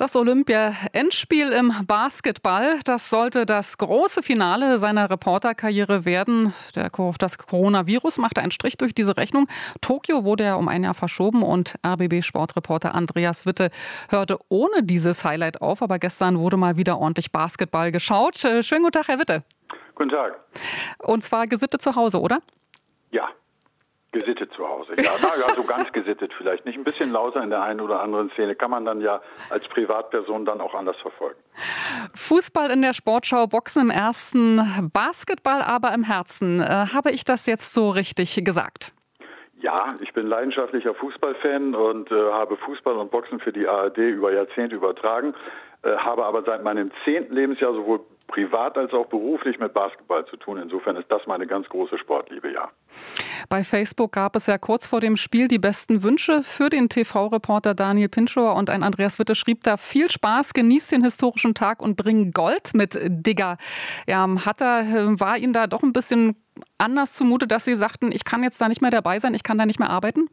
Das Olympia-Endspiel im Basketball, das sollte das große Finale seiner Reporterkarriere werden. Das Coronavirus machte einen Strich durch diese Rechnung. Tokio wurde ja um ein Jahr verschoben und RBB-Sportreporter Andreas Witte hörte ohne dieses Highlight auf. Aber gestern wurde mal wieder ordentlich Basketball geschaut. Schönen guten Tag, Herr Witte. Guten Tag. Und zwar gesittet zu Hause, oder? Ja. Gesittet zu Hause, ja. Na, so ganz gesittet vielleicht nicht. Ein bisschen lauter in der einen oder anderen Szene kann man dann ja als Privatperson dann auch anders verfolgen. Fußball in der Sportschau, Boxen im ersten, Basketball aber im Herzen. Habe ich das jetzt so richtig gesagt? Ja, ich bin leidenschaftlicher Fußballfan und habe Fußball und Boxen für die ARD über Jahrzehnte übertragen, habe aber seit meinem 10. Lebensjahr sowohl privat als auch beruflich mit Basketball zu tun. Insofern ist das meine ganz große Sportliebe, ja. Bei Facebook gab es ja kurz vor dem Spiel die besten Wünsche für den TV-Reporter Daniel Pinschauer und ein Andreas Witte schrieb da: viel Spaß, genießt den historischen Tag und bring Gold mit, Digga. Ja, war Ihnen da doch ein bisschen anders zumute, dass Sie sagten, ich kann jetzt da nicht mehr dabei sein, ich kann da nicht mehr arbeiten?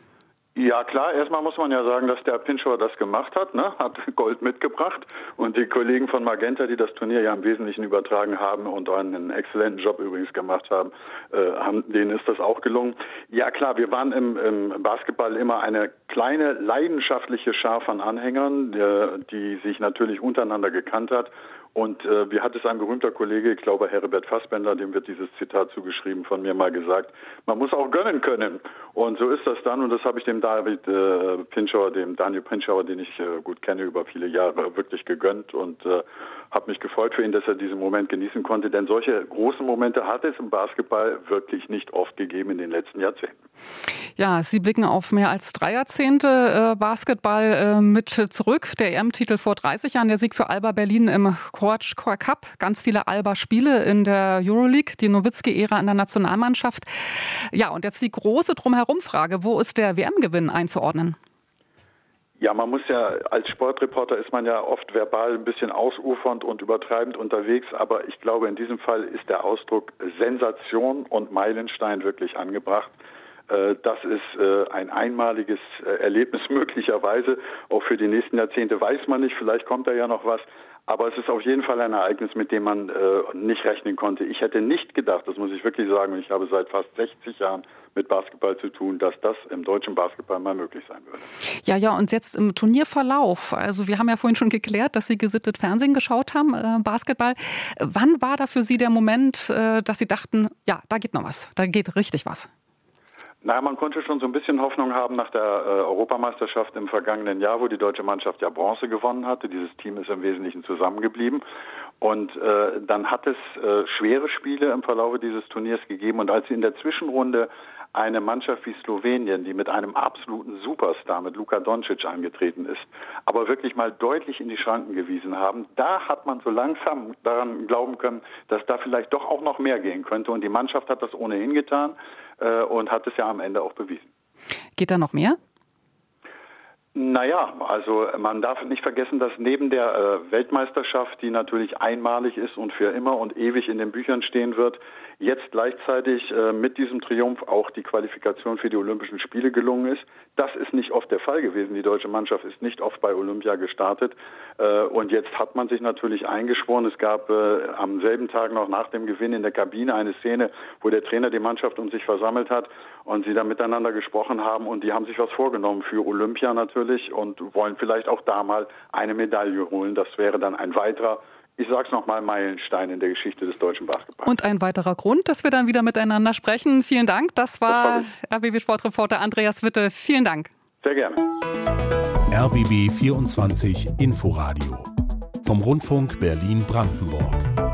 Ja klar, erstmal muss man ja sagen, dass der Pinschauer das gemacht hat, hat Gold mitgebracht und die Kollegen von Magenta, die das Turnier ja im Wesentlichen übertragen haben und einen exzellenten Job übrigens gemacht haben, denen ist das auch gelungen. Ja klar, wir waren im Basketball immer eine kleine leidenschaftliche Schar von Anhängern, die sich natürlich untereinander gekannt hat. Und wie hat es ein berühmter Kollege, ich glaube Herbert Fassbender, dem wird dieses Zitat zugeschrieben, von mir mal gesagt: Man muss auch gönnen können. Und so ist das dann. Und das habe ich dem Daniel Pinschauer, den ich gut kenne über viele Jahre, wirklich gegönnt und habe mich gefreut für ihn, dass er diesen Moment genießen konnte. Denn solche großen Momente hat es im Basketball wirklich nicht oft gegeben in den letzten Jahrzehnten. Ja, Sie blicken auf mehr als 3 Jahrzehnte Basketball mit zurück. Der EM-Titel vor 30 Jahren, der Sieg für Alba Berlin im Coach Cup, ganz viele Alba-Spiele in der Euroleague, die Nowitzki-Ära in der Nationalmannschaft. Ja, und jetzt die große Drumherum-Frage: Wo ist der WM-Gewinn einzuordnen? Ja, man muss ja, als Sportreporter ist man ja oft verbal ein bisschen ausufernd und übertreibend unterwegs, aber ich glaube, in diesem Fall ist der Ausdruck Sensation und Meilenstein wirklich angebracht. Das ist ein einmaliges Erlebnis möglicherweise, auch für die nächsten Jahrzehnte weiß man nicht, vielleicht kommt da ja noch was. Aber es ist auf jeden Fall ein Ereignis, mit dem man nicht rechnen konnte. Ich hätte nicht gedacht, das muss ich wirklich sagen, und ich habe seit fast 60 Jahren mit Basketball zu tun, dass das im deutschen Basketball mal möglich sein würde. Ja, und jetzt im Turnierverlauf, also wir haben ja vorhin schon geklärt, dass Sie gesittet Fernsehen geschaut haben, Basketball. Wann war da für Sie der Moment, dass Sie dachten, ja, da geht noch was, da geht richtig was? Na, man konnte schon so ein bisschen Hoffnung haben nach der Europameisterschaft im vergangenen Jahr, wo die deutsche Mannschaft ja Bronze gewonnen hatte. Dieses Team ist im Wesentlichen zusammengeblieben. Und dann hat es schwere Spiele im Verlauf dieses Turniers gegeben. Und als sie in der Zwischenrunde eine Mannschaft wie Slowenien, die mit einem absoluten Superstar, mit Luka Doncic angetreten ist, aber wirklich mal deutlich in die Schranken gewiesen haben, da hat man so langsam daran glauben können, dass da vielleicht doch auch noch mehr gehen könnte. Und die Mannschaft hat das ohnehin getan und hat es ja am Ende auch bewiesen. Geht da noch mehr? Naja, also man darf nicht vergessen, dass neben der Weltmeisterschaft, die natürlich einmalig ist und für immer und ewig in den Büchern stehen wird, jetzt gleichzeitig mit diesem Triumph auch die Qualifikation für die Olympischen Spiele gelungen ist. Das ist nicht oft der Fall gewesen. Die deutsche Mannschaft ist nicht oft bei Olympia gestartet. Und jetzt hat man sich natürlich eingeschworen. Es gab am selben Tag noch nach dem Gewinn in der Kabine eine Szene, wo der Trainer die Mannschaft um sich versammelt hat und sie dann miteinander gesprochen haben. Und die haben sich was vorgenommen für Olympia natürlich und wollen vielleicht auch da mal eine Medaille holen. Das wäre dann ein weiterer, ich sag's nochmal, Meilenstein in der Geschichte des deutschen Basketballs. Und ein weiterer Grund, dass wir dann wieder miteinander sprechen. Vielen Dank. Das war RBB-Sportreporter Andreas Witte. Vielen Dank. Sehr gerne. RBB 24 Inforadio vom Rundfunk Berlin-Brandenburg.